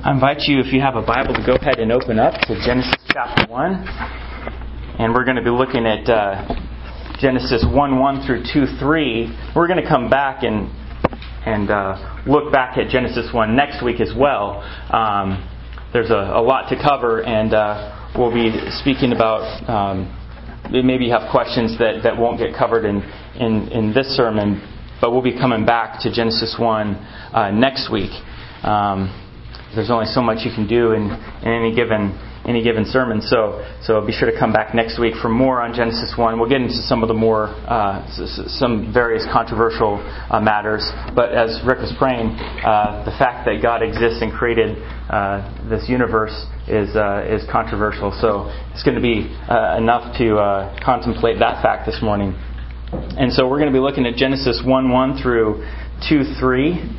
I invite you, if you have a Bible, to go ahead and open up to Genesis chapter 1. And we're going to be looking at Genesis 1:1 through 2:3. We're going to come back and look back at Genesis 1 next week as well. There's a lot to cover, and we'll be speaking about... maybe you have questions that won't get covered in this sermon, but we'll be coming back to Genesis 1 next week. There's only so much you can do in any given sermon, so be sure to come back next week for more on Genesis 1. We'll get into some of the more some various controversial matters, but as Rick was praying, the fact that God exists and created this universe is controversial. So it's going to be enough to contemplate that fact this morning. And so we're going to be looking at Genesis 1:1 through 2:3.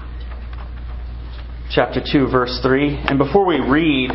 Chapter 2, verse 3. And before we read,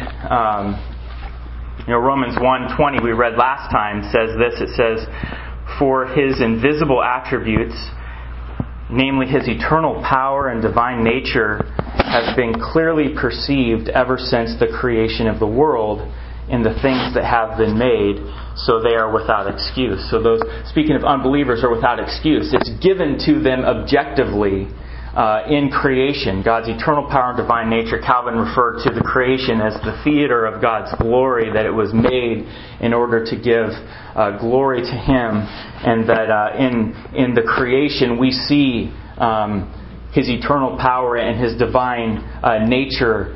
Romans 1:20 we read last time says this. It says, "For His invisible attributes, namely His eternal power and divine nature, have been clearly perceived ever since the creation of the world in the things that have been made, so they are without excuse." So those, speaking of unbelievers, are without excuse. It's given to them objectively in creation. God's eternal power and divine nature. Calvin referred to the creation as the theater of God's glory, that it was made in order to give glory to Him, and that in the creation we see His eternal power and His divine nature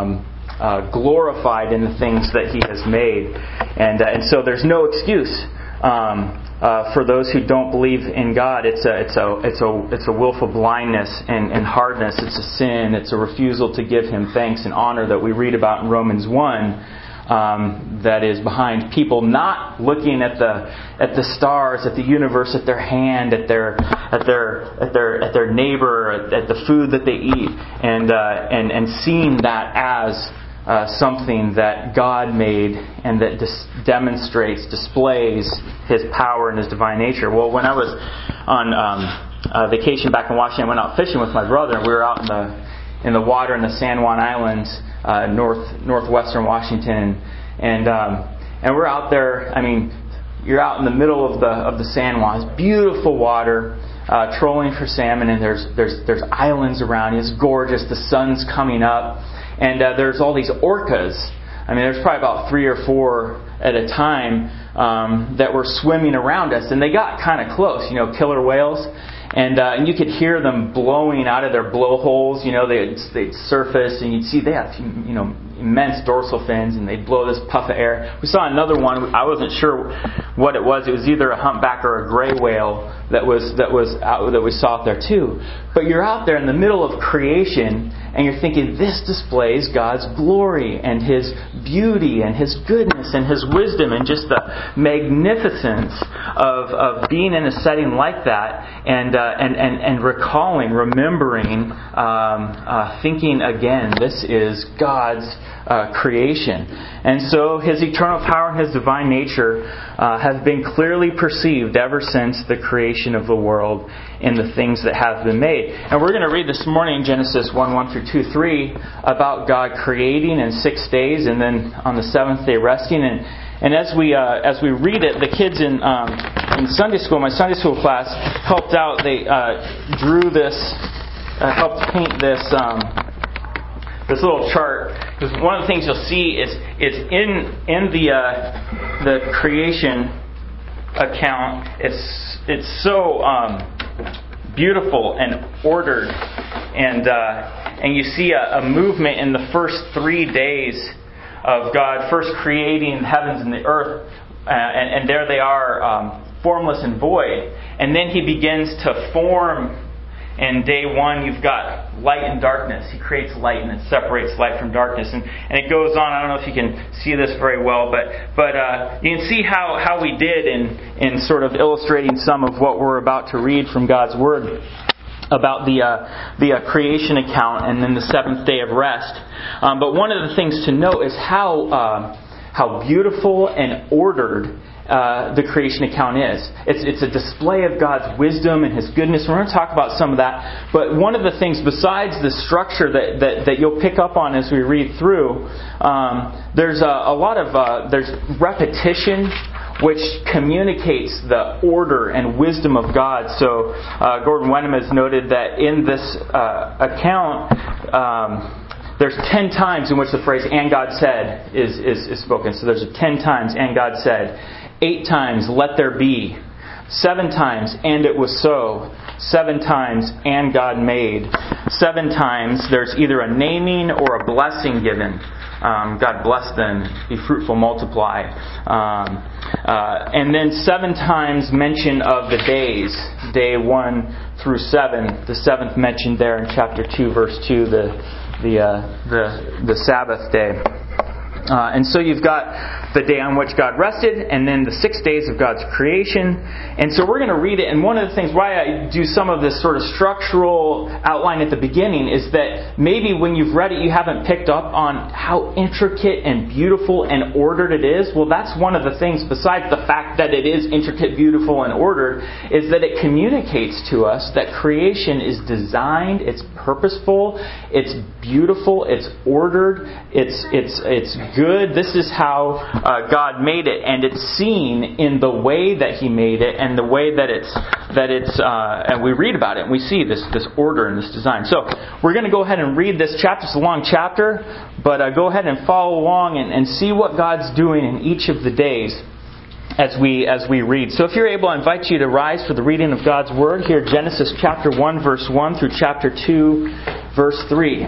glorified in the things that He has made. And so there's no excuse for those who don't believe in God. It's a willful blindness and hardness. It's a sin. It's a refusal to give Him thanks and honor that we read about in Romans 1. That is behind people not looking at the stars, at the universe, at their hand, at their neighbor, at the food that they eat, and seeing that as something that God made and that displays His power and His divine nature. Well, when I was on vacation back in Washington, I went out fishing with my brother, and we were out in the water in the San Juan Islands, northwestern Washington, and we're out there. I mean, you're out in the middle of the San Juan. It's beautiful water, trolling for salmon, and there's islands around you. It's gorgeous. The sun's coming up. And there's all these orcas. I mean, there's probably about 3 or 4 at a time that were swimming around us. And they got kind of close, killer whales. And you could hear them blowing out of their blowholes. They'd surface, and you'd see they have immense dorsal fins, and they'd blow this puff of air. We saw another one. I wasn't sure what it was. It was either a humpback or a gray whale that we saw out there too. But you're out there in the middle of creation, and you're thinking, this displays God's glory and His beauty and His goodness and His wisdom and just the magnificence of being in a setting like that, and remembering, thinking again, this is God's creation. And so His eternal power and His divine nature have been clearly perceived ever since the creation of the world in the things that have been made. And we're going to read this morning Genesis 1:1 through 2:3 about God creating in 6 days and then on the 7th day resting. And as we read it, the kids in Sunday school, my Sunday school class, helped out. They drew this, helped paint this little chart. Because one of the things you'll see is in the creation account. It's so beautiful and ordered, and you see a movement in the first 3 days of God first creating the heavens and the earth, and there they are, formless and void. And then He begins to form. In day 1, you've got light and darkness. He creates light and it separates light from darkness. And it goes on. I don't know if you can see this very well, but you can see how we did in sort of illustrating some of what we're about to read from God's Word about the creation account and then the 7th day of rest. But one of the things to note is how beautiful and ordered the creation account is. It's a display of God's wisdom and His goodness. We're going to talk about some of that. But one of the things, besides the structure that you'll pick up on as we read through, there's a lot of there's repetition, which communicates the order and wisdom of God. So Gordon Wenham has noted that in this account, there's 10 times in which the phrase "and God said" is spoken. So there's 10 times "and God said," 8 times "let there be," 7 times "and it was so," 7 times "and God made," 7 times there's either a naming or a blessing given. God bless them, be fruitful, multiply. And then 7 times mention of the days, day 1 through 7. The 7th mentioned there in chapter 2, verse 2, the Sabbath day. And so you've got the day on which God rested, and then the 6 days of God's creation. And so we're going to read it. And one of the things why I do some of this sort of structural outline at the beginning is that maybe when you've read it, you haven't picked up on how intricate and beautiful and ordered it is. Well, that's one of the things, besides the fact that it is intricate, beautiful, and ordered, is that it communicates to us that creation is designed, it's purposeful, it's beautiful, it's ordered, it's good. This is how God made it, and it's seen in the way that He made it, and the way that it's and we read about it, and we see this order and this design. So we're going to go ahead and read this chapter. It's a long chapter, but go ahead and follow along and see what God's doing in each of the days as we read. So if you're able, I invite you to rise for the reading of God's Word. Here, Genesis chapter 1, verse 1 through chapter 2, verse 3.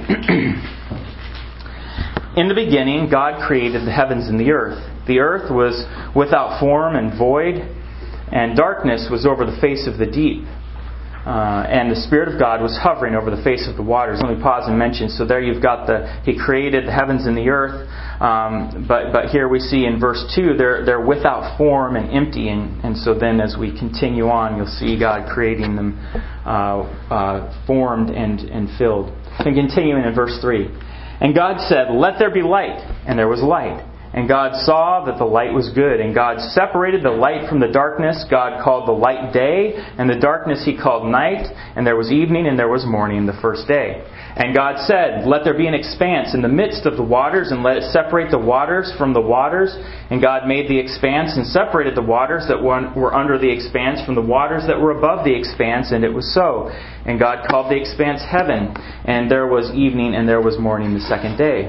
In the beginning, God created the heavens and the earth. The earth was without form and void, and darkness was over the face of the deep. And the Spirit of God was hovering over the face of the waters. Let me pause and mention. So there you've got He created the heavens and the earth. But here we see in verse 2, they're without form and empty. And so then as we continue on, you'll see God creating them formed and filled. And continuing in verse 3. And God said, "Let there be light," and there was light. And God saw that the light was good. And God separated the light from the darkness. God called the light day, and the darkness He called night. And there was evening and there was morning the first day. And God said, "Let there be an expanse in the midst of the waters, and let it separate the waters from the waters." And God made the expanse and separated the waters that were under the expanse from the waters that were above the expanse, and it was so. And God called the expanse heaven. And there was evening and there was morning the second day.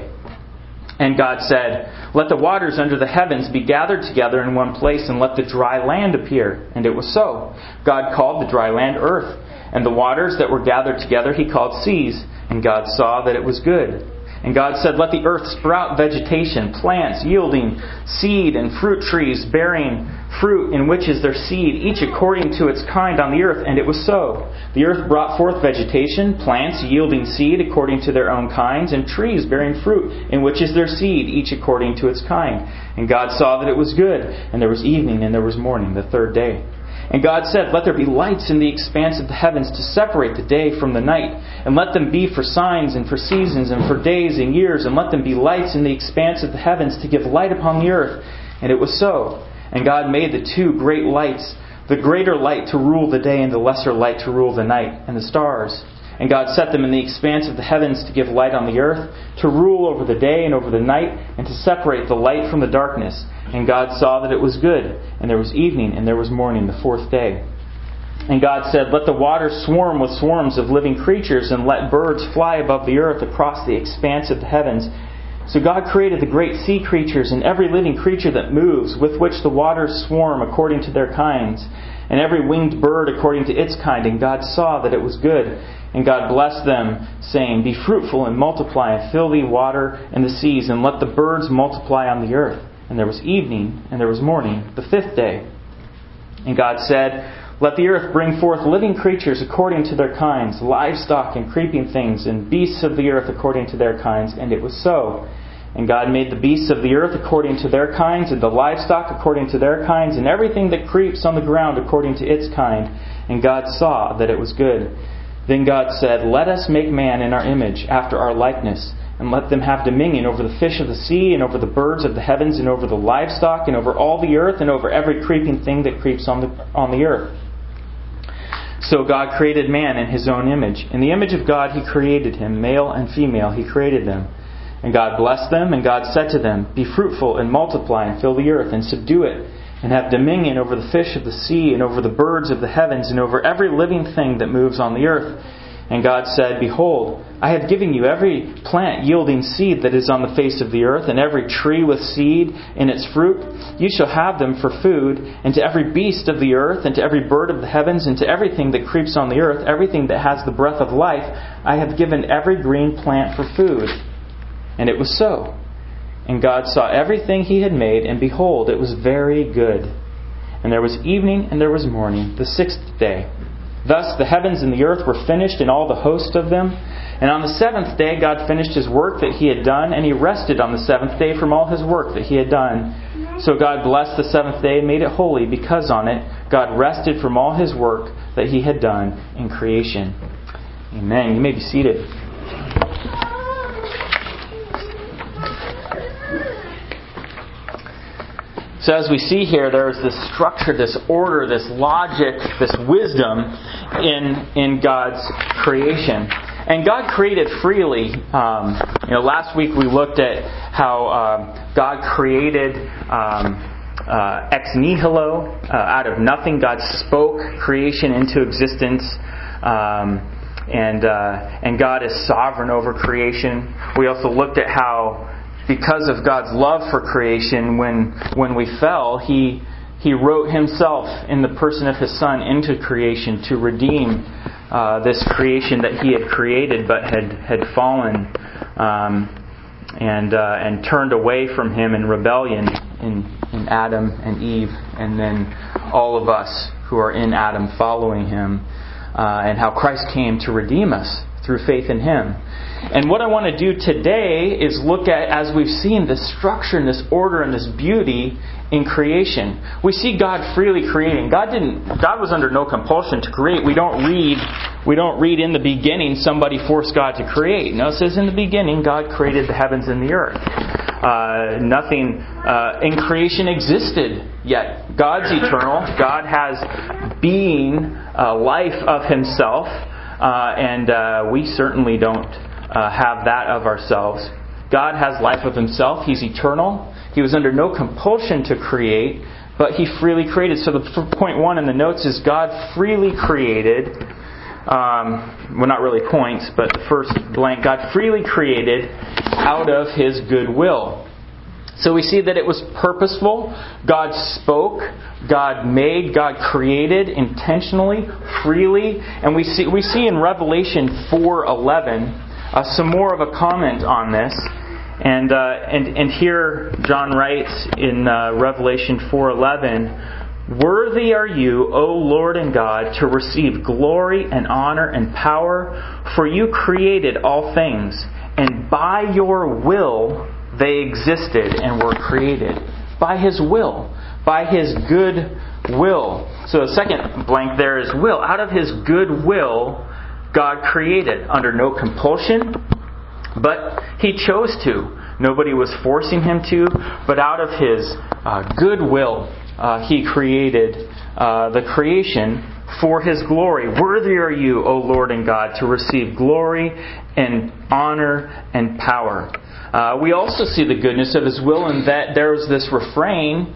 And God said, "Let the waters under the heavens be gathered together in one place, and let the dry land appear." And it was so. God called the dry land earth, and the waters that were gathered together He called seas. And God saw that it was good. And God said, "Let the earth sprout vegetation, plants yielding seed, and fruit trees bearing fruit in which is their seed, each according to its kind on the earth." And it was so. The earth brought forth vegetation, plants yielding seed according to their own kinds, and trees bearing fruit in which is their seed, each according to its kind. And God saw that it was good. And there was evening and there was morning the third day. And God said, "Let there be lights in the expanse of the heavens to separate the day from the night. And let them be for signs and for seasons and for days and years. And let them be lights in the expanse of the heavens to give light upon the earth." And it was so. And God made the 2 great lights, the greater light to rule the day and the lesser light to rule the night, and the stars. And God set them in the expanse of the heavens to give light on the earth, to rule over the day and over the night, and to separate the light from the darkness. And God saw that it was good. And there was evening and there was morning the 4th day. And God said, "Let the waters swarm with swarms of living creatures, and let birds fly above the earth across the expanse of the heavens." So God created the great sea creatures and every living creature that moves, with which the waters swarm according to their kinds, and every winged bird according to its kind. And God saw that it was good. And God blessed them, saying, "Be fruitful and multiply, and fill the water and the seas, and let the birds multiply on the earth." And there was evening and there was morning the 5th day. And God said, "Let the earth bring forth living creatures according to their kinds, livestock and creeping things, and beasts of the earth according to their kinds." And it was so. And God made the beasts of the earth according to their kinds, and the livestock according to their kinds, and everything that creeps on the ground according to its kind. And God saw that it was good. Then God said, "Let us make man in our image, after our likeness, and let them have dominion over the fish of the sea, and over the birds of the heavens, and over the livestock, and over all the earth, and over every creeping thing that creeps on the earth. So God created man in His own image. In the image of God He created him, male and female He created them. And God blessed them, and God said to them, Be fruitful and multiply, and fill the earth, and subdue it, and have dominion over the fish of the sea, and over the birds of the heavens, and over every living thing that moves on the earth. And God said, Behold, I have given you every plant yielding seed that is on the face of the earth, and every tree with seed in its fruit. You shall have them for food, and to every beast of the earth, and to every bird of the heavens, and to everything that creeps on the earth, everything that has the breath of life, I have given every green plant for food. And it was so. And God saw everything He had made, and behold, it was very good. And there was evening, and there was morning, the sixth day. Thus the heavens and the earth were finished, and all the host of them. And on the seventh day God finished His work that He had done, and He rested on the seventh day from all His work that He had done. So God blessed the seventh day and made it holy, because on it God rested from all His work that He had done in creation. Amen. You may be seated. So as we see here, there is this structure, this order, this logic, this wisdom in God's creation. And God created freely. Last week we looked at how God created ex nihilo, out of nothing. God spoke creation into existence. And God is sovereign over creation. We also looked at how, because of God's love for creation, when we fell, He wrote Himself in the person of His Son into creation to redeem this creation that He had created but had fallen and turned away from Him in rebellion in Adam and Eve, and then all of us who are in Adam following Him, and how Christ came to redeem us through faith in Him. And what I want to do today is look at, as we've seen, this structure and this order and this beauty in creation. We see God freely creating. God was under no compulsion to create. We don't read in the beginning somebody forced God to create. No, it says in the beginning God created the heavens and the earth. Nothing in creation existed yet. God's eternal. God has being, life of Himself. And we certainly don't have that of ourselves. God has life of Himself. He's eternal. He was under no compulsion to create, but He freely created. So the point one in the notes is God freely created. Well, not really points, but the first blank. God freely created out of His good will. So we see that it was purposeful. God spoke, God made, God created intentionally, freely. And we see in Revelation 4:11 some more of a comment on this. And here John writes in Revelation 4:11, Worthy are you, O Lord and God, to receive glory and honor and power, for you created all things, and by your will they existed and were created. By His will. By His good will. So the second blank there is will. Out of His good will, God created. Under no compulsion, but He chose to. Nobody was forcing Him to, but out of His good will, He created the creation for His glory. Worthy are you, O Lord and God, to receive glory and honor and power. We also see the goodness of His will in that there is this refrain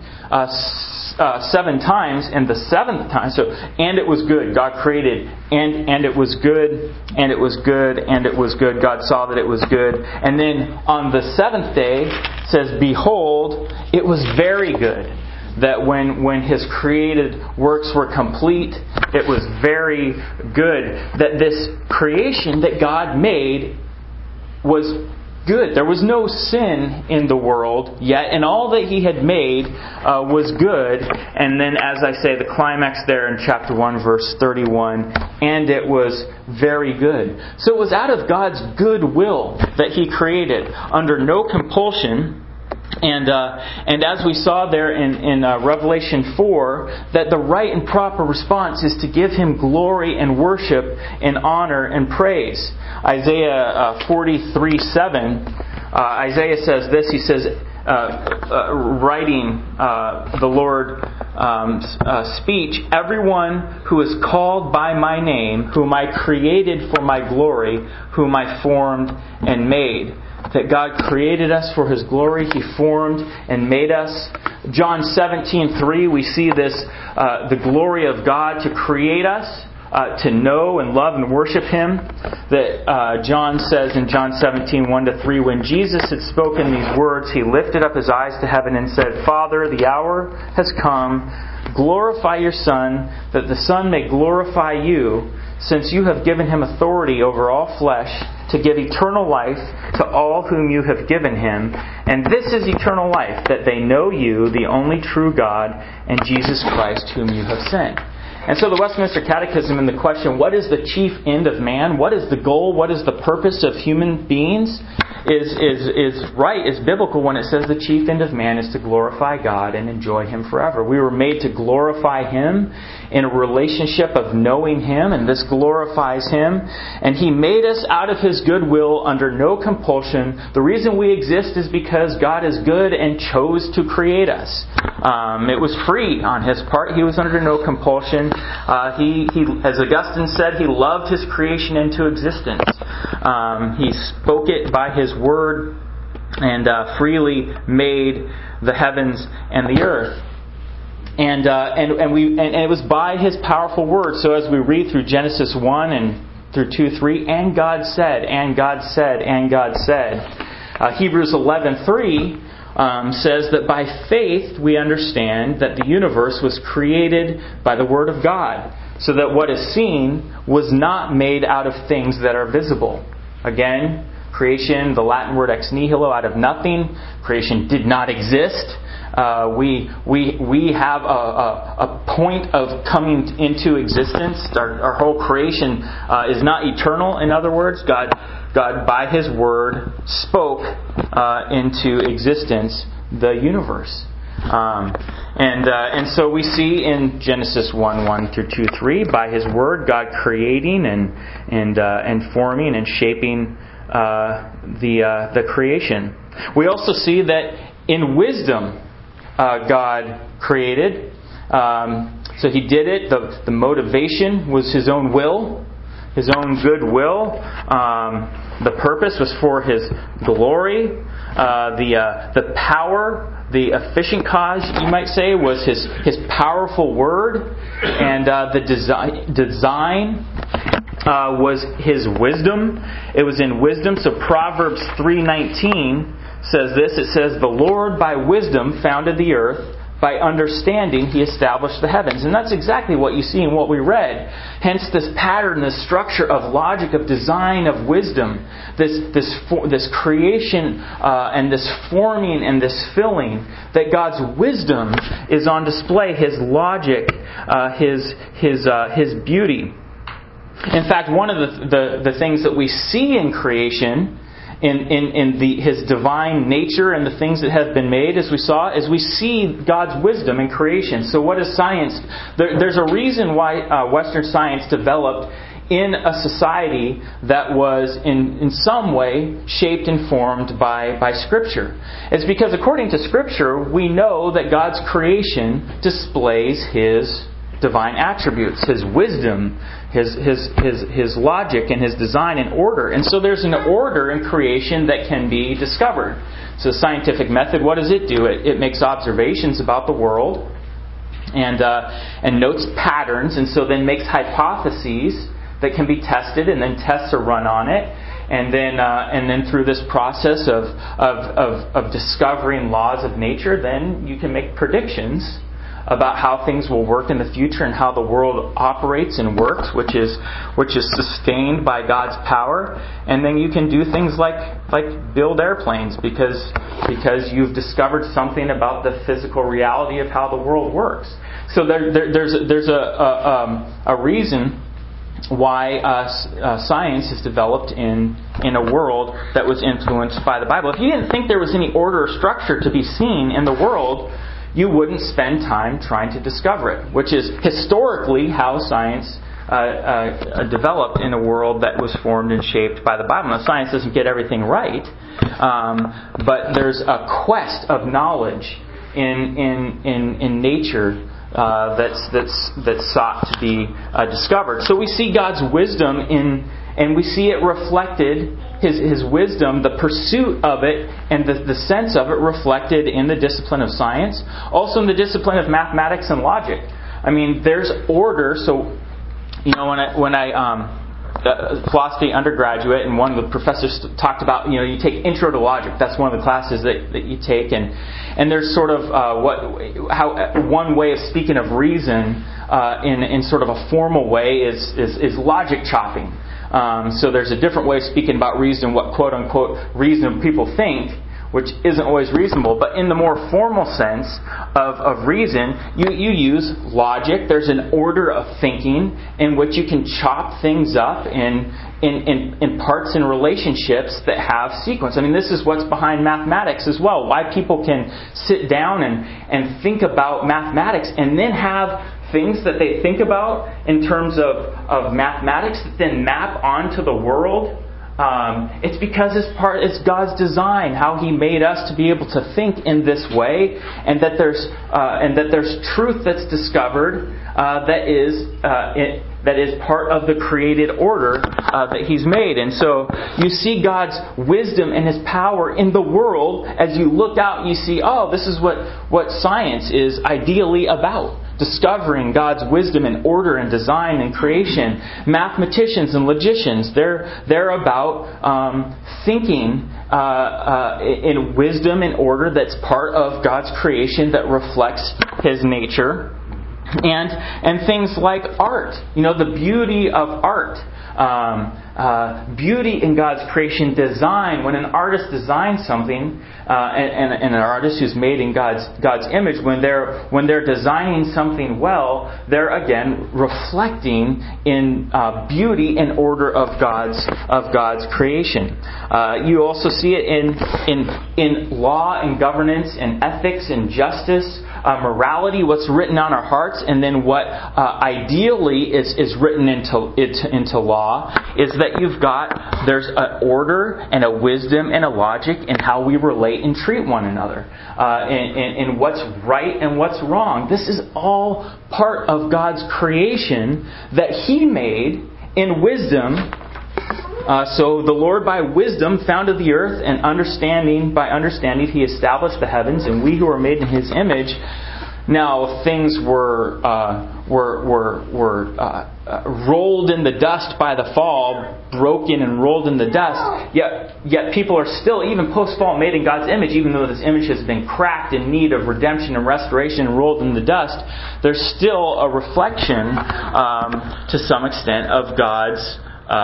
7 times, and the 7th time, so, and it was good. God created, and it was good, and it was good, and it was good. God saw that it was good. And then on the 7th day, it says, Behold, it was very good. That when His created works were complete, it was very good. That this creation that God made was good. There was no sin in the world yet, and all that He had made was good. And then, as I say, the climax there in chapter 1, verse 31, and it was very good. So it was out of God's good will that He created, under no compulsion, And as we saw there in Revelation 4, that the right and proper response is to give Him glory and worship and honor and praise. Isaiah 43:7, Isaiah says this. He says, writing the Lord's speech, "Everyone who is called by my name, whom I created for my glory, whom I formed and made." That God created us for His glory. He formed and made us. John 17:3, we see this, the glory of God to create us, to know and love and worship Him. That John says in John 17:1-3, when Jesus had spoken these words, He lifted up His eyes to heaven and said, "Father, the hour has come. Glorify your Son, that the Son may glorify you, since you have given Him authority over all flesh, to give eternal life to all whom you have given Him. And this is eternal life, that they know you, the only true God, and Jesus Christ, whom you have sent." And so the Westminster Catechism, in the question, what is the chief end of man? What is the goal? What is the purpose of human beings? Is biblical when it says the chief end of man is to glorify God and enjoy Him forever. We were made to glorify Him in a relationship of knowing Him, and this glorifies Him. And He made us out of His goodwill under no compulsion. The reason we exist is because God is good and chose to create us. It was free on His part. He was under no compulsion. He, as Augustine said, He loved His creation into existence. He spoke it by His word and freely made the heavens and the earth. And it was by His powerful word. So as we read through Genesis 1 and through 2:3, and God said, and God said, and God said. Hebrews 11:3 says that by faith we understand that the universe was created by the Word of God, so that what is seen was not made out of things that are visible. Again, creation, the Latin word ex nihilo, out of nothing. Creation did not exist. We have a point of coming into existence. Our whole creation is not eternal. In other words, God by His word spoke into existence the universe. And so we see in Genesis 1:1 through 2:3, by His word, God creating and forming and shaping the creation. We also see that in wisdom, God created. So He did it. The motivation was His own will, His own good will. The purpose was for His glory. The power, the efficient cause, you might say, was His powerful word. And the design was His wisdom. It was in wisdom. So Proverbs 3:19 says this. It says, "The Lord by wisdom founded the earth. By understanding He established the heavens." And that's exactly what you see in what we read. Hence this pattern, this structure of logic, of design, of wisdom. This creation and this forming and this filling. That God's wisdom is on display. His logic, His beauty. In fact, one of the things that we see in creation, in His divine nature and the things that have been made, as we saw, is we see God's wisdom in creation. So what is science? There's a reason why Western science developed in a society that was in some way shaped and formed by Scripture. It's because according to Scripture, we know that God's creation displays His divine attributes, His wisdom, His logic, and His design and order. And so there's an order in creation that can be discovered. So scientific method, what does it do? It makes observations about the world and notes patterns, and so then makes hypotheses that can be tested, and then tests are run on it. And then through this process of discovering laws of nature, then you can make predictions about how things will work in the future and how the world operates and works, which is sustained by God's power. And then you can do things like build airplanes because you've discovered something about the physical reality of how the world works. So there's a reason science is developed in a world that was influenced by the Bible. If you didn't think there was any order or structure to be seen in the world, you wouldn't spend time trying to discover it, which is historically how science developed in a world that was formed and shaped by the Bible. Now, science doesn't get everything right, but there's a quest of knowledge in nature that's sought to be discovered. So we see God's wisdom and we see it reflected, His wisdom, the pursuit of it, and the sense of it reflected in the discipline of science, also in the discipline of mathematics and logic. I mean, there's order. So, when I philosophy undergraduate, and one of the professors talked about, you take Intro to Logic. That's one of the classes that you take, and there's sort of how one way of speaking of reason in sort of a formal way is logic chopping. So there's a different way of speaking about reason, what quote unquote reason people think, which isn't always reasonable. But in the more formal sense of reason, you use logic. There's an order of thinking in which you can chop things up in parts and relationships that have sequence. I mean, this is what's behind mathematics as well. Why people can sit down and think about mathematics and then have things that they think about in terms of mathematics that then map onto the world. It's because it's God's design, how He made us to be able to think in this way, and that there's truth that's discovered that is part of the created order that He's made. And so you see God's wisdom and His power in the world. As you look out, you see, this is what science is ideally about. Discovering God's wisdom and order and design and creation. Mathematicians and logicians, they're about thinking in wisdom and order that's part of God's creation that reflects His nature. And things like art, the beauty of art. Beauty in God's creation, design. When an artist designs something, and an artist who's made in God's image, when they're designing something well, they're again reflecting in beauty and order of God's creation. You also see it in law and governance and ethics and justice. Morality, what's written on our hearts, and then what ideally is written into law, is that there's an order and a wisdom and a logic in how we relate and treat one another, in what's right and what's wrong. This is all part of God's creation that He made in wisdom. So the Lord by wisdom founded the earth, and by understanding He established the heavens, and we who are made in His image. Now things were rolled in the dust by the fall, broken and rolled in the dust. Yet people are still, even post-fall, made in God's image, even though this image has been cracked in need of redemption and restoration and rolled in the dust. There's still a reflection, to some extent, of God's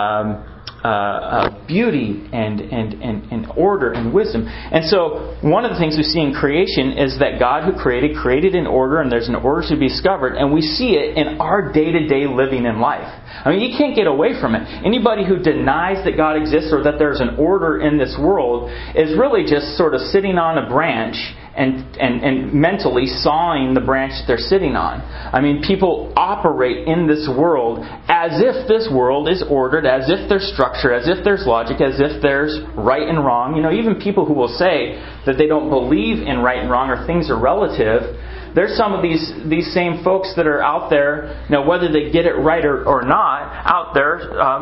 beauty and order and wisdom. And so one of the things we see in creation is that God who created in order, and there's an order to be discovered, and we see it in our day-to-day living in life. I mean, you can't get away from it. Anybody who denies that God exists or that there's an order in this world is really just sort of sitting on a branch and mentally sawing the branch that they're sitting on. I mean, people operate in this world as if this world is ordered, as if there's structure, as if there's logic, as if there's right and wrong. Even people who will say that they don't believe in right and wrong or things are relative, there's some of these same folks that are out there, whether they get it right or not, out there,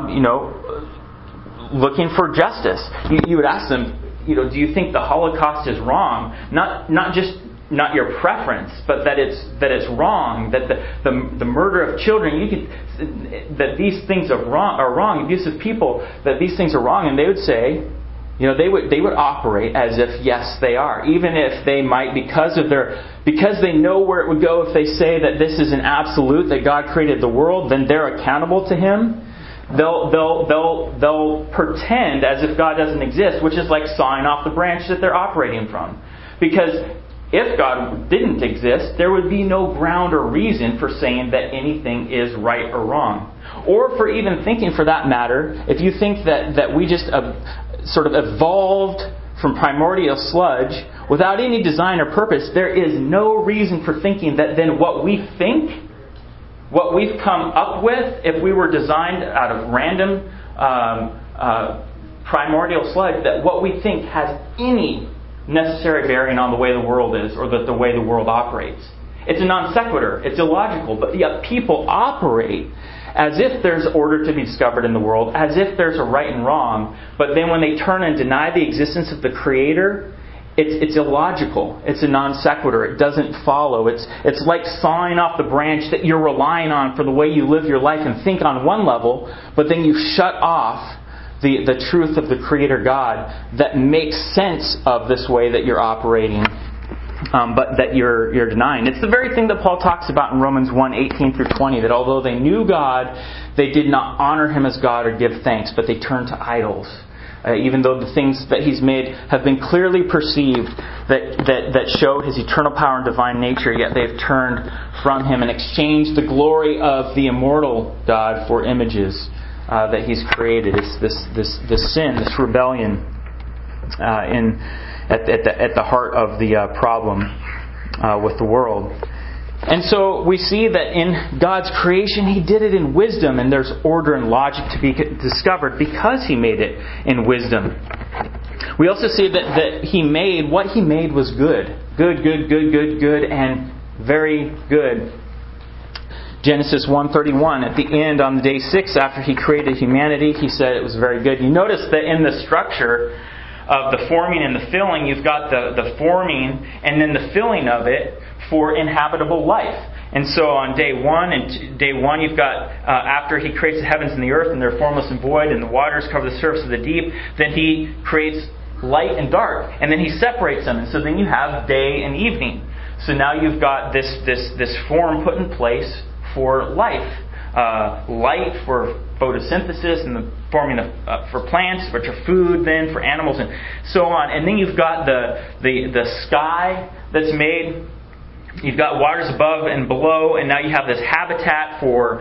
looking for justice. You would ask them, do you think the Holocaust is wrong? Not your preference, but that it's wrong. That the murder of children, that these things are wrong. Abuse of people, that these things are wrong, and they would say, they would operate as if yes, they are, even if they might because they know where it would go if they say that this is an absolute, that God created the world, then they're accountable to Him. They'll pretend as if God doesn't exist, which is like sawing off the branch that they're operating from. Because if God didn't exist, there would be no ground or reason for saying that anything is right or wrong. or for even thinking for that matter, if you think that we just sort of evolved from primordial sludge without any design or purpose, there is no reason for thinking that then what we think, what we've come up with, if we were designed out of random primordial sludge, that what we think has any necessary bearing on the way the world is or the way the world operates. It's a non sequitur. It's illogical. But yet people operate as if there's order to be discovered in the world, as if there's a right and wrong. But then when they turn and deny the existence of the Creator, it's illogical. It's a non sequitur. It doesn't follow. It's like sawing off the branch that you're relying on for the way you live your life and think on one level, but then you shut off the truth of the Creator God that makes sense of this way that you're operating, but that you're denying. It's the very thing that Paul talks about in Romans 1:18-20, that although they knew God, they did not honor Him as God or give thanks, but they turned to idols. Even though the things that He's made have been clearly perceived that show His eternal power and divine nature, yet they've turned from Him and exchanged the glory of the immortal God for images that He's created. It's this sin, this rebellion at the heart of the problem with the world. And so we see that in God's creation, He did it in wisdom, and there's order and logic to be discovered because He made it in wisdom. We also see that what He made was good. Good, and very good. Genesis 1:31, at the end, on the day 6, after He created humanity, He said it was very good. You notice that in the structure of the forming and the filling, you've got the forming and then the filling of it for inhabitable life. And so on day one, you've got, after He creates the heavens and the earth, and they're formless and void, and the waters cover the surface of the deep, then He creates light and dark, and then He separates them. And so then you have day and evening. So now you've got this form put in place for life. Light for photosynthesis and the forming for plants, which are food then for animals, and so on. And then you've got the sky that's made. You've got waters above and below, and now you have this habitat for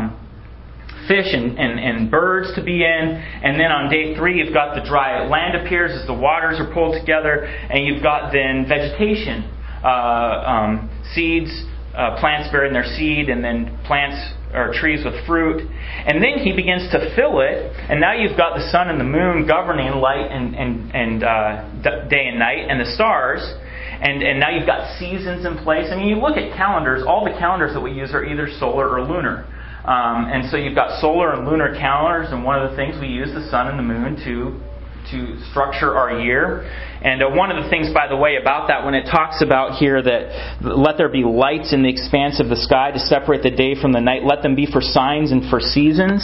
fish and birds to be in. And then on day 3, you've got the dry land appears as the waters are pulled together, and you've got then vegetation, seeds, plants bearing their seed, and then plants or trees with fruit. And then He begins to fill it, and now you've got the sun and the moon governing light and day and night, and the stars. And now you've got seasons in place. I mean, you look at calendars, all the calendars that we use are either solar or lunar. And so you've got solar and lunar calendars, and one of the things we use the sun and the moon to structure our year. And one of the things, by the way, about that, when it talks about here that let there be lights in the expanse of the sky to separate the day from the night, let them be for signs and for seasons.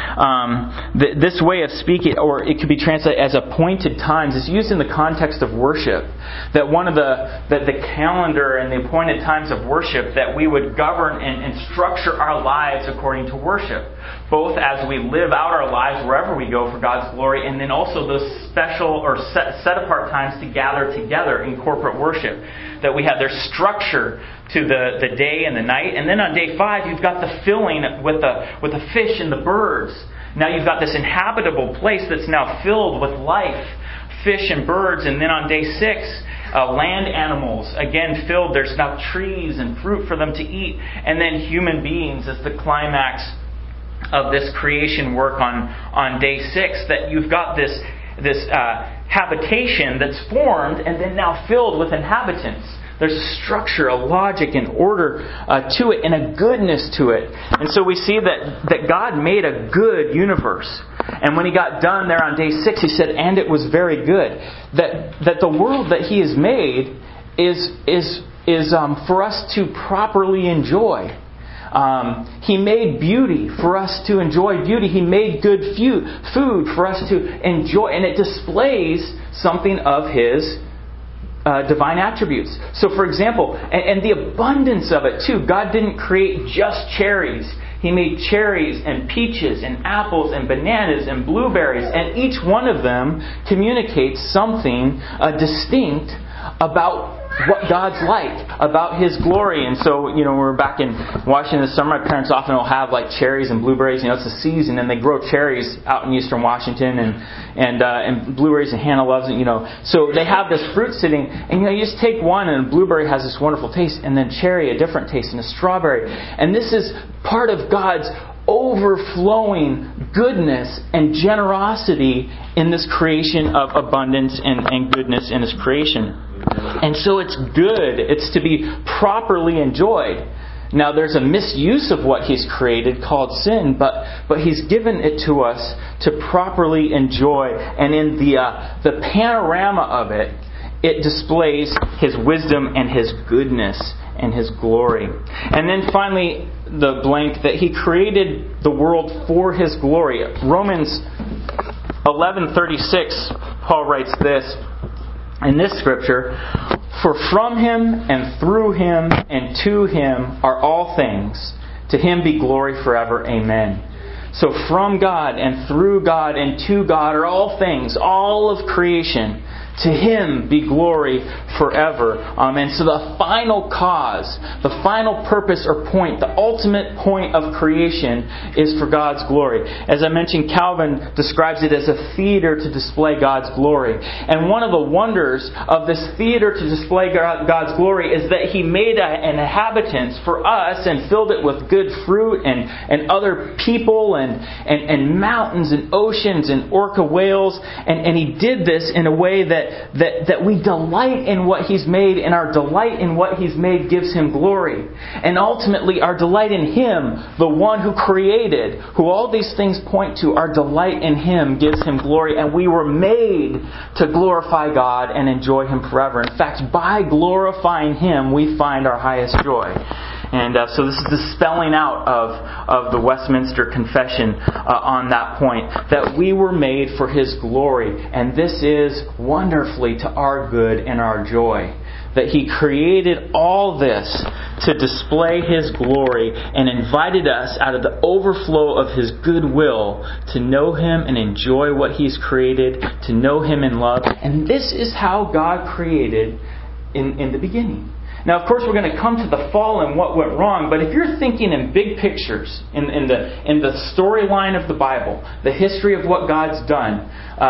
This way of speaking, or it could be translated as appointed times, is used in the context of worship. That one of the calendar and the appointed times of worship, that we would govern and structure our lives according to worship. Both as we live out our lives wherever we go for God's glory, and then also those special or set apart times to gather together in corporate worship. That we have their structure to the day and the night. And then on day 5, you've got the filling with the fish and the birds. Now you've got this inhabitable place that's now filled with life, fish and birds. And then on day 6, land animals, again filled. There's now trees and fruit for them to eat. And then human beings as the climax of this creation work on day 6. That you've got this habitation that's formed and then now filled with inhabitants. There's a structure, a logic, an order to it, and a goodness to it. And so we see that God made a good universe. And when He got done there on day 6, He said, and it was very good. That the world that He has made is for us to properly enjoy. He made beauty for us to enjoy beauty. He made good food for us to enjoy. And it displays something of His divine attributes. So for example, and the abundance of it too. God didn't create just cherries. He made cherries and peaches and apples and bananas and blueberries. And each one of them communicates something distinct about what God's like, about His glory. And so, when we're back in Washington this summer, my parents often will have like cherries and blueberries. It's the season, and they grow cherries out in eastern Washington, and blueberries, and Hannah loves it. So they have this fruit sitting, and you just take one, and a blueberry has this wonderful taste, and then cherry a different taste, and a strawberry. And this is part of God's overflowing goodness and generosity in this creation of abundance and goodness in His creation. And so it's good. It's to be properly enjoyed. Now there's a misuse of what He's created called sin, but He's given it to us to properly enjoy. And in the panorama of it, it displays His wisdom and His goodness and His glory. And then finally, the blank, that He created the world for His glory. Romans 11:36, Paul writes this in this scripture: "For from Him and through Him and to Him are all things. To Him be glory forever. Amen." So from God and through God and to God are all things, all of creation. To Him be glory forever. Amen. So the final cause, the final purpose or point, the ultimate point of creation is for God's glory. As I mentioned, Calvin describes it as a theater to display God's glory. And one of the wonders of this theater to display God's glory is that He made an inhabitants for us and filled it with good fruit and other people and mountains and oceans and orca whales. And He did this in a way that we delight in what He's made, and our delight in what He's made gives Him glory. And ultimately, our delight in Him, the one who created, who all these things point to, our delight in Him gives Him glory. And we were made to glorify God and enjoy Him forever. In fact, by glorifying Him, we find our highest joy. And so this is the spelling out of the Westminster Confession on that point, that we were made for His glory. And this is wonderfully to our good and our joy. That He created all this to display His glory and invited us out of the overflow of His goodwill to know Him and enjoy what He's created, to know Him in love. And this is how God created in the beginning. Now, of course, we're going to come to the fall and what went wrong. But if you're thinking in big pictures, in the storyline of the Bible, the history of what God's done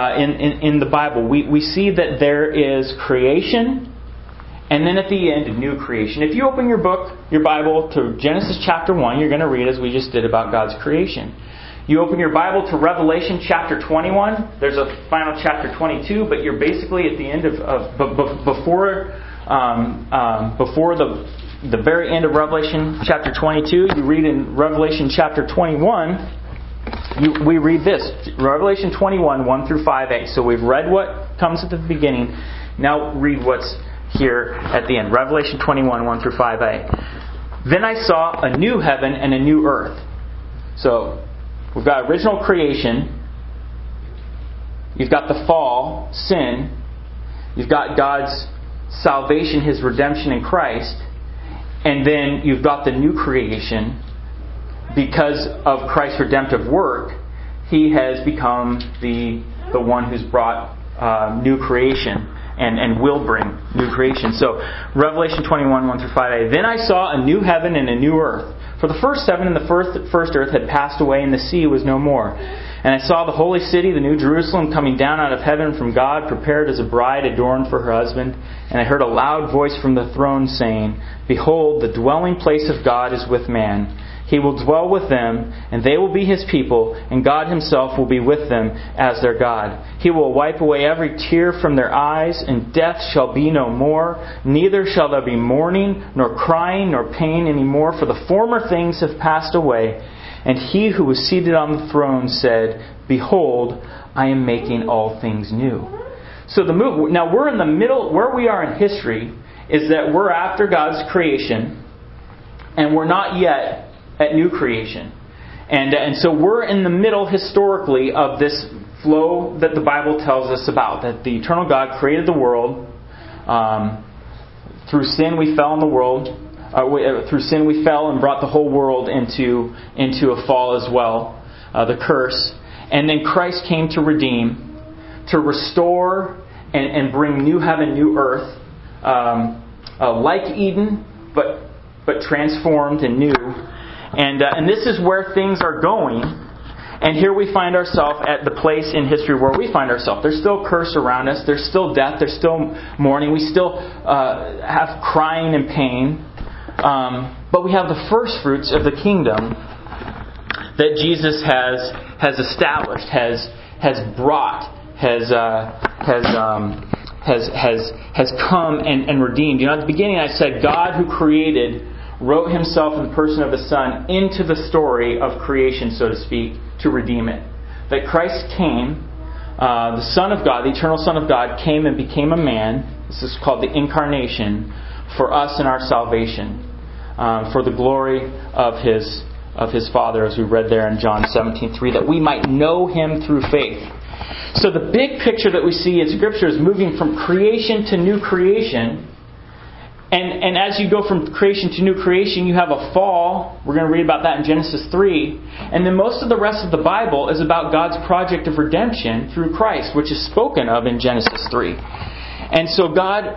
in the Bible, we see that there is creation, and then at the end, a new creation. If you open your Bible, to Genesis chapter 1, you're going to read, as we just did, about God's creation. You open your Bible to Revelation chapter 21. There's a final chapter 22, but you're basically at the end before the very end of Revelation chapter 22. You read in Revelation chapter 21, we read this. Revelation 21, 1 through 5a. So we've read what comes at the beginning. Now read what's here at the end. Revelation 21, 1 through 5a. "Then I saw a new heaven and a new earth." So we've got original creation. You've got the fall, sin. You've got God's salvation, His redemption in Christ. And then you've got the new creation. Because of Christ's redemptive work, He has become the one who's brought new creation and will bring new creation. So Revelation 21, 1 through 5a. "Then I saw a new heaven and a new earth. For the first heaven and the first earth had passed away, and the sea was no more. And I saw the holy city, the new Jerusalem, coming down out of heaven from God, prepared as a bride adorned for her husband. And I heard a loud voice from the throne saying, 'Behold, the dwelling place of God is with man. He will dwell with them, and they will be His people, and God Himself will be with them as their God. He will wipe away every tear from their eyes, and death shall be no more. Neither shall there be mourning, nor crying, nor pain any more, for the former things have passed away.' And He who was seated on the throne said, 'Behold, I am making all things new.'" So now we're in the middle. Where we are in history is that we're after God's creation, and we're not yet at new creation. And so we're in the middle historically of this flow that the Bible tells us about. That the eternal God created the world. Through sin we fell in the world. Through sin we fell and brought the whole world into a fall as well. The curse. And then Christ came to redeem, to restore and bring new heaven, new earth. like Eden, but transformed and new. And this is where things are going. And here we find ourselves at the place in history where we find ourselves. There's still curse around us. There's still death. There's still mourning. We still have crying and pain. But we have the first fruits of the kingdom that Jesus has established, has brought, has come and redeemed. You know, at the beginning I said God who created wrote Himself in the person of the Son into the story of creation, so to speak, to redeem it. That Christ came, the Son of God, the eternal Son of God, came and became a man. This is called the incarnation, for us and our salvation, for the glory of His Father, as we read there in John 17:3, that we might know Him through faith. So the big picture that we see in Scripture is moving from creation to new creation. And as you go from creation to new creation, you have a fall. We're going to read about that in Genesis 3. And then most of the rest of the Bible is about God's project of redemption through Christ, which is spoken of in Genesis 3. And so God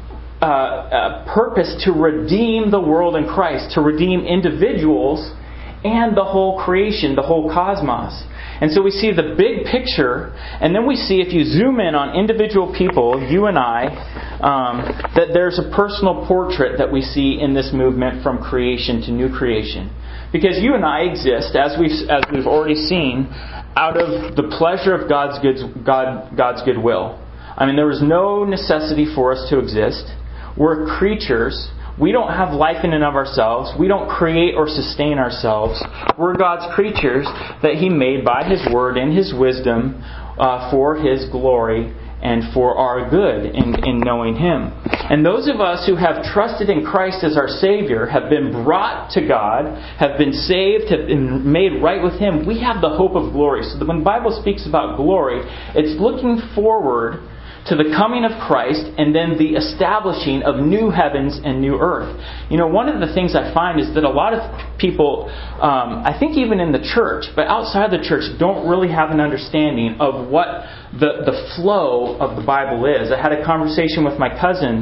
purposed to redeem the world in Christ, to redeem individuals and the whole creation, the whole cosmos. And so we see the big picture, and then we see, if you zoom in on individual people, you and I, that there's a personal portrait that we see in this movement from creation to new creation. Because you and I exist, as we've already seen, out of the pleasure of God's goodwill. I mean, there was no necessity for us to exist. We're creatures. We don't have life in and of ourselves. We don't create or sustain ourselves. We're God's creatures that He made by His Word and His wisdom for His glory and for our good in knowing Him. And those of us who have trusted in Christ as our Savior, have been brought to God, have been saved, have been made right with Him, we have the hope of glory. So that when the Bible speaks about glory, it's looking forward to the coming of Christ and then the establishing of new heavens and new earth. You know, one of the things I find is that a lot of people, I think even in the church, but outside the church, don't really have an understanding of what the flow of the Bible is. I had a conversation with my cousin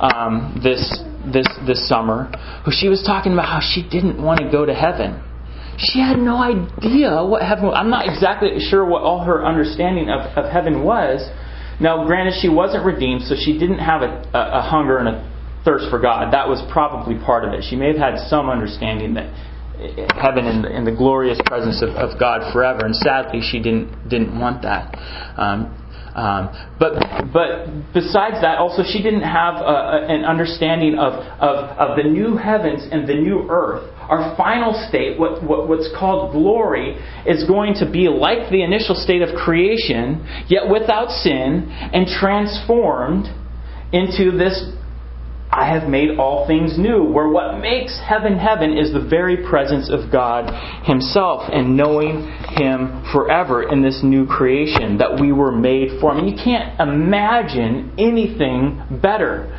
this summer, who she was talking about how she didn't want to go to heaven. She had no idea what heaven was. I'm not exactly sure what all her understanding of heaven was. Now, granted, she wasn't redeemed, so she didn't have a hunger and a thirst for God. That was probably part of it. She may have had some understanding that heaven in the glorious presence of God forever, and sadly, she didn't want that. But besides that, also she didn't have an understanding of the new heavens and the new earth. Our final state, what's called glory, is going to be like the initial state of creation, yet without sin, and transformed into this I have made all things new, where what makes heaven heaven is the very presence of God Himself and knowing Him forever in this new creation that we were made for. I mean, you can't imagine anything better.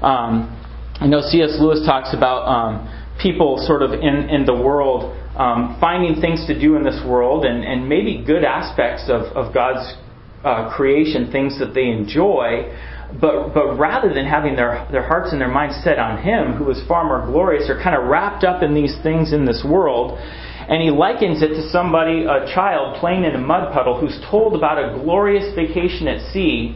I know C.S. Lewis talks about people sort of in the world finding things to do in this world and maybe good aspects of God's creation, things that they enjoy. But rather than having their hearts and their minds set on Him, who is far more glorious, they're kind of wrapped up in these things in this world. And he likens it to somebody, a child playing in a mud puddle, who's told about a glorious vacation at sea,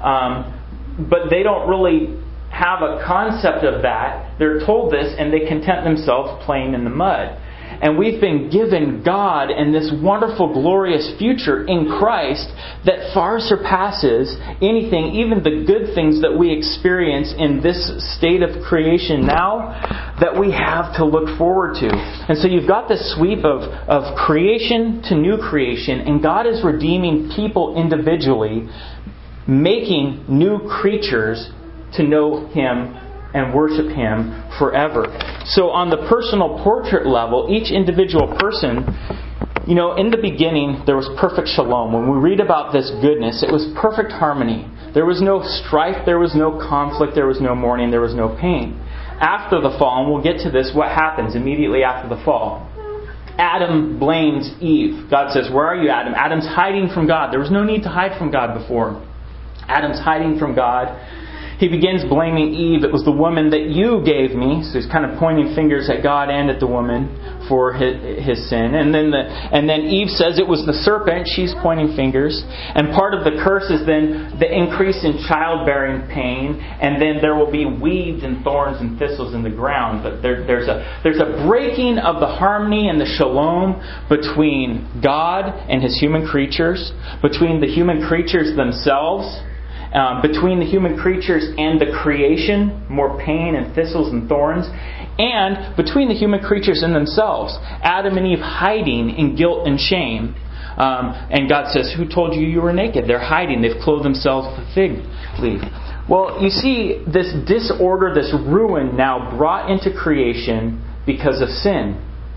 but they don't really have a concept of that. They're told this and they content themselves playing in the mud. And we've been given God and this wonderful, glorious future in Christ that far surpasses anything, even the good things that we experience in this state of creation now, that we have to look forward to. And so you've got this sweep of creation to new creation, and God is redeeming people individually, making new creatures to know Him and worship Him forever. So on the personal portrait level, each individual person, in the beginning there was perfect shalom. When we read about this goodness, it was perfect harmony. There was no strife, there was no conflict, there was no mourning, there was no pain. After the fall, and we'll get to this, what happens immediately after the fall? Adam blames Eve. God says, "Where are you, Adam?" Adam's hiding from God. There was no need to hide from God before. Adam's hiding from God. He begins blaming Eve. It was the woman that you gave me. So he's kind of pointing fingers at God and at the woman for his sin. And then Eve says it was the serpent. She's pointing fingers. And part of the curse is then the increase in childbearing pain. And then there will be weeds and thorns and thistles in the ground. But there's a breaking of the harmony and the shalom between God and His human creatures, between the human creatures themselves, between the human creatures and the creation, more pain and thistles and thorns, and between the human creatures and themselves, Adam and Eve hiding in guilt and shame. And God says, who told you you were naked? They're hiding. They've clothed themselves with a fig leaf. Well, you see this disorder, this ruin now brought into creation because of sin.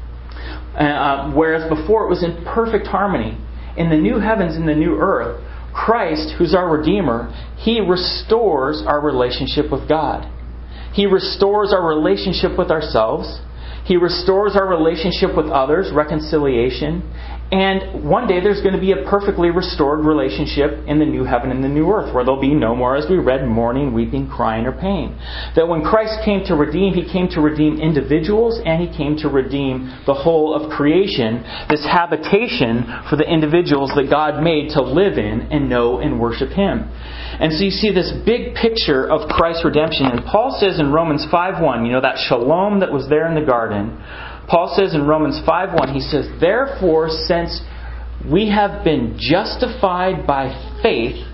Whereas before it was in perfect harmony. In the new heavens and the new earth, Christ, who's our Redeemer, He restores our relationship with God. He restores our relationship with ourselves. He restores our relationship with others, reconciliation. And one day there's going to be a perfectly restored relationship in the new heaven and the new earth, where there'll be no more, as we read, mourning, weeping, crying, or pain. That when Christ came to redeem, He came to redeem individuals and He came to redeem the whole of creation, this habitation for the individuals that God made to live in and know and worship Him. And so you see this big picture of Christ's redemption. And Paul says in Romans 5:1, that shalom that was there in the garden, Paul says in Romans 5:1, he says, therefore, since we have been justified by faith,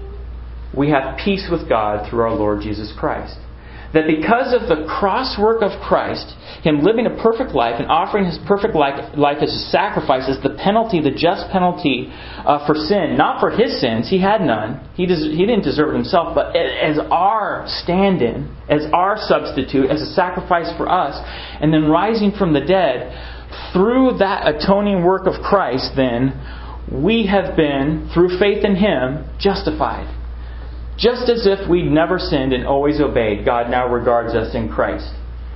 we have peace with God through our Lord Jesus Christ. That because of the cross work of Christ, Him living a perfect life and offering His perfect life as a sacrifice, as the penalty, the just penalty for sin, not for His sins, He had none. He didn't deserve it Himself, but as our stand-in, as our substitute, as a sacrifice for us, and then rising from the dead, through that atoning work of Christ, then, we have been, through faith in Him, justified. Just as if we'd never sinned and always obeyed, God now regards us in Christ.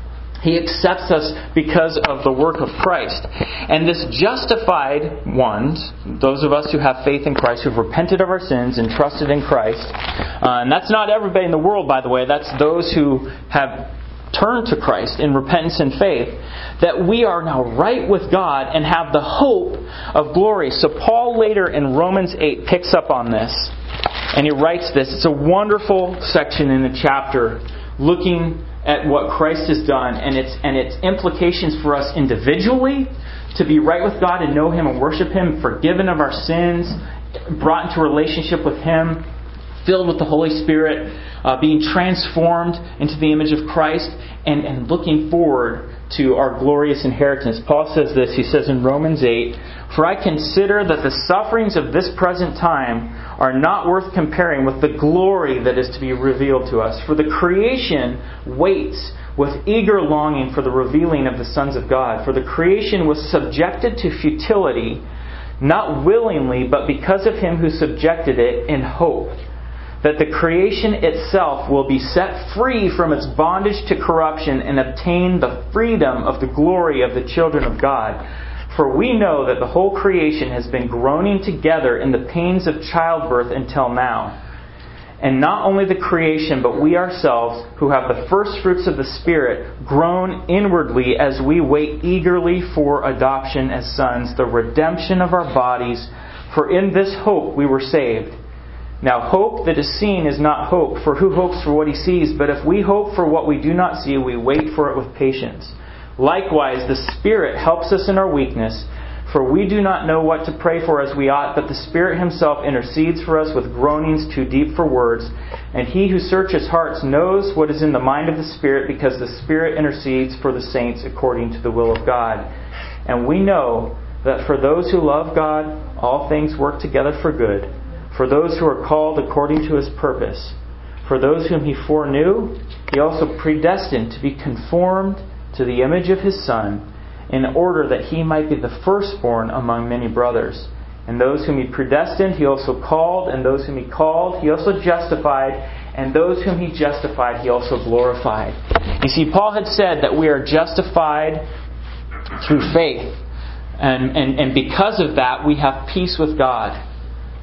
He accepts us because of the work of Christ. And this justified ones, those of us who have faith in Christ, who've repented of our sins and trusted in Christ, and that's not everybody in the world, by the way, that's those who have turned to Christ in repentance and faith, that we are now right with God and have the hope of glory. So Paul later in Romans 8 picks up on this. And he writes this. It's a wonderful section in the chapter looking at what Christ has done and its implications for us individually, to be right with God and know Him and worship Him, forgiven of our sins, brought into relationship with Him, filled with the Holy Spirit, being transformed into the image of Christ, and looking forward to our glorious inheritance. Paul says this, he says in Romans 8, for I consider that the sufferings of this present time are not worth comparing with the glory that is to be revealed to us. For the creation waits with eager longing for the revealing of the sons of God. For the creation was subjected to futility, not willingly, but because of Him who subjected it, in hope that the creation itself will be set free from its bondage to corruption and obtain the freedom of the glory of the children of God. For we know that the whole creation has been groaning together in the pains of childbirth until now. And not only the creation, but we ourselves, who have the first fruits of the Spirit, groan inwardly as we wait eagerly for adoption as sons, the redemption of our bodies. For in this hope we were saved. Now hope that is seen is not hope, for who hopes for what he sees? But if we hope for what we do not see, we wait for it with patience. Likewise, the Spirit helps us in our weakness, for we do not know what to pray for as we ought, but the Spirit Himself intercedes for us with groanings too deep for words. And He who searches hearts knows what is in the mind of the Spirit, because the Spirit intercedes for the saints according to the will of God. And we know that for those who love God, all things work together for good, for those who are called according to His purpose. For those whom He foreknew, He also predestined to be conformed to the image of His Son, in order that He might be the firstborn among many brothers. And those whom He predestined, He also called, and those whom He called, He also justified, and those whom He justified, He also glorified. You see, Paul had said that we are justified through faith. And because of that, we have peace with God.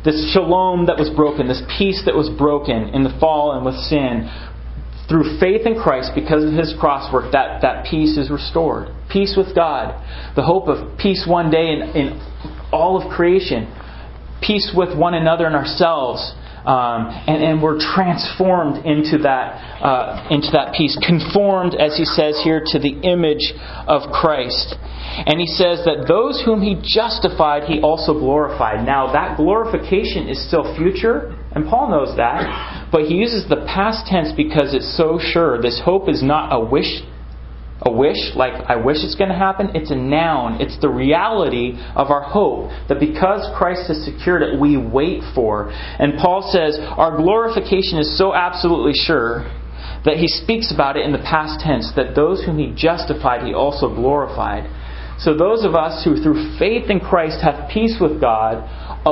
this shalom that was broken, this peace that was broken in the fall and with sin, through faith in Christ, because of His cross work, that peace is restored. Peace with God. The hope of peace one day in all of creation. Peace with one another and ourselves. And we're transformed into that peace. Conformed, as he says here, to the image of Christ. And he says that those whom He justified, He also glorified. Now, that glorification is still future, and Paul knows that. But he uses the past tense because it's so sure. This hope is not a wish, like I wish it's going to happen. It's a noun. It's the reality of our hope, that because Christ has secured it, we wait for. And Paul says our glorification is so absolutely sure that he speaks about it in the past tense, that those whom He justified, He also glorified. So those of us who through faith in Christ have peace with God,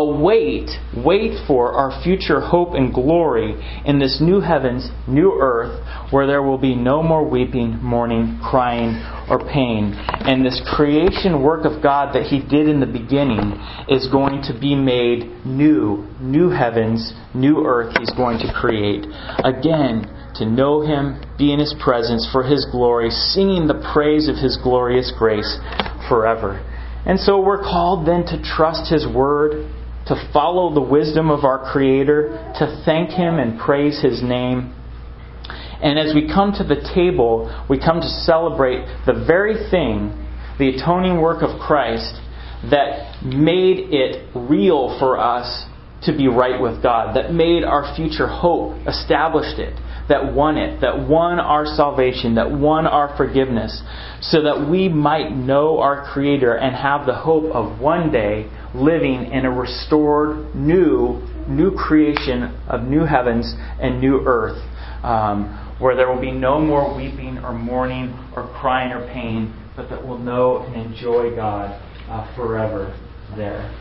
wait for our future hope and glory in this new heavens, new earth, where there will be no more weeping, mourning, crying, or pain. And this creation work of God that He did in the beginning is going to be made new. New heavens, new earth He's going to create. Again, to know Him, be in His presence for His glory, singing the praise of His glorious grace forever. And so we're called then to trust His Word, to follow the wisdom of our Creator, to thank Him and praise His name. And as we come to the table, we come to celebrate the very thing, the atoning work of Christ, that made it real for us to be right with God, that made our future hope, established it, that won it, that won our salvation, that won our forgiveness, so that we might know our Creator and have the hope of one day living in a restored, new creation of new heavens and new earth, where there will be no more weeping or mourning or crying or pain, but that we'll know and enjoy God forever there.